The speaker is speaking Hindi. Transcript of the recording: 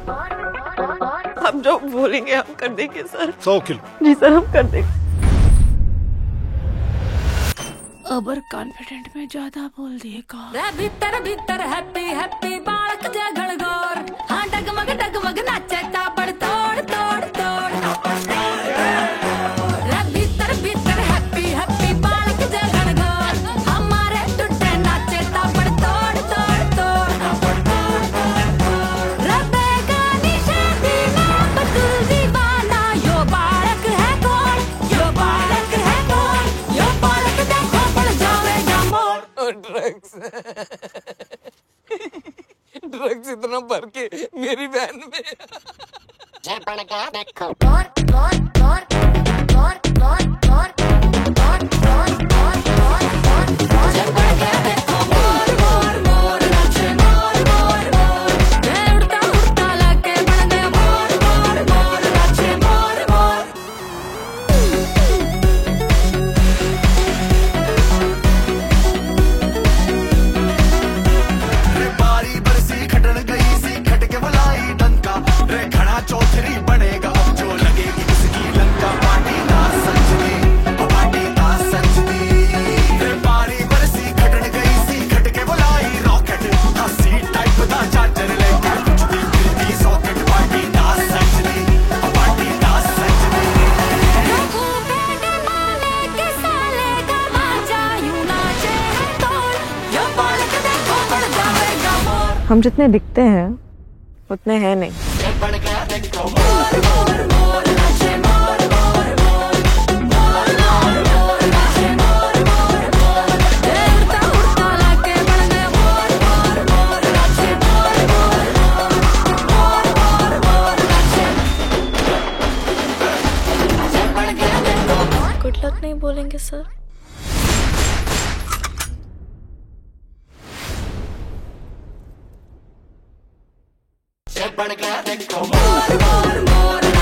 आप जो बोलेंगे हम कर देंगे सर। 100 किलो। जी सर, हम कर देंगे। अबर कॉन्फिडेंट में ज्यादा बोल दिए का। भीतर भीतर हैप्पी हैप्पी बालक जगड़ गोर, हाँ डगमग नाचे ताबड़ तोड़ तोड़ तोड़। भीतर भीतर हैप्पी हैप्पी बालक जगड़ गोर, हमारे टुटे नाचे ताबड़ तोड़ तोड़ तोड़। बेगानी शादी में बतूल दीवाना, यो बालक है कौन, यो बालक है कौन, यो बालक देखो पड़ जावेगा मोर। ड्रग्स इतना भर के मेरी बहन में। हम जितने दिखते हैं उतने हैं नहीं। गुड लक नहीं बोलेंगे सर। बढ़ गया देखो मोर मोर मोर।